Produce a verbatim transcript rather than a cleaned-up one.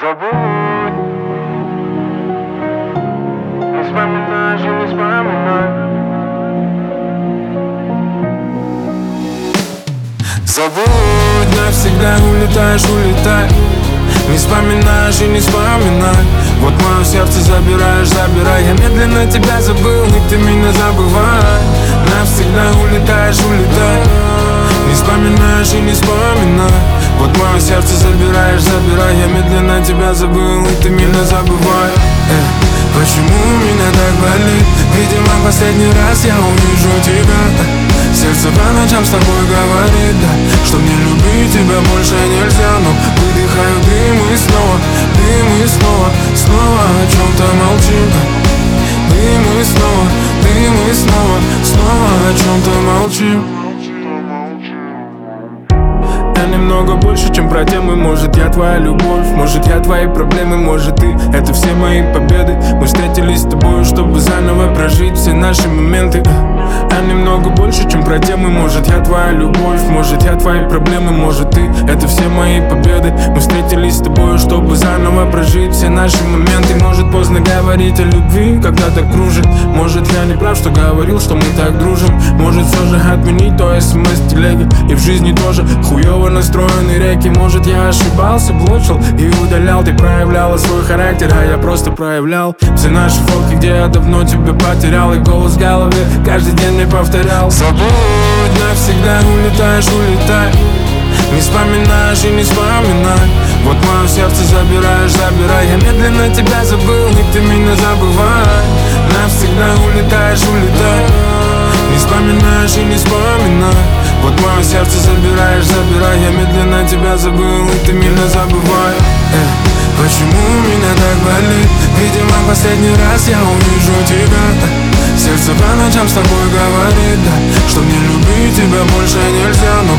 Забудь, не вспоминай же, не вспоминай. Забудь, навсегда улетаешь, улетай. Не вспоминаешь и не вспоминай. Вот мое сердце забираешь, забирай. Я медленно тебя забыл, и ты меня забывай. Навсегда улетаешь, улетай. Не вспоминаешь и не вспоминай. Вот мое сердце забираешь, забирай. Я медленно тебя забыл, и ты меня забывай. Эх, почему меня так болит? Видимо, последний раз я увижу тебя. Сердце по ночам с тобой говорит, да, что мне любить тебя больше нельзя. Но выдыхаю дым и снова, дым и снова, снова о чем-то молчим. Дым и снова, дым и снова, снова о чем-то молчим. Я немного больше, чем про темы. Может, я твоя любовь, может, я твои проблемы, может, ты — это все мои победы. Мы встретились с тобой, чтобы заново прожить все наши моменты. Я немного больше, чем про темы. Может, я твоя любовь, может, я твои проблемы, может, ты — это все мои победы. Мы встретились с тобой, чтобы заново прожить все наши моменты. Может, поздно говорить о любви, когда так кружит. Может, я не прав, что говорил, что мы так дружим. Может, все же отменить то смс-телеги. И в жизни тоже хуёво настроенные реки. Может, я ошибался, блочил и удалял. Ты проявляла свой характер, а я просто проявлял все наши фотки, где я давно тебя потерял. И голос в голове каждый день мне повторял: забудь, навсегда улетаешь, улетай. Не вспоминаешь и не вспоминай. Вот мое сердце забираешь, забирай. Я медленно тебя забыл, и ты меня забывай. Навсегда улетаешь, улетай. Не вспоминаешь и не вспоминай. Вот мое сердце забираешь, забирай. Я медленно тебя забыл, и ты меня забывай. Эх, почему меня так болит? Видимо, последний раз я увижу тебя. Сердце по ночам с тобой говорит, да, что мне любить тебя больше нельзя. Но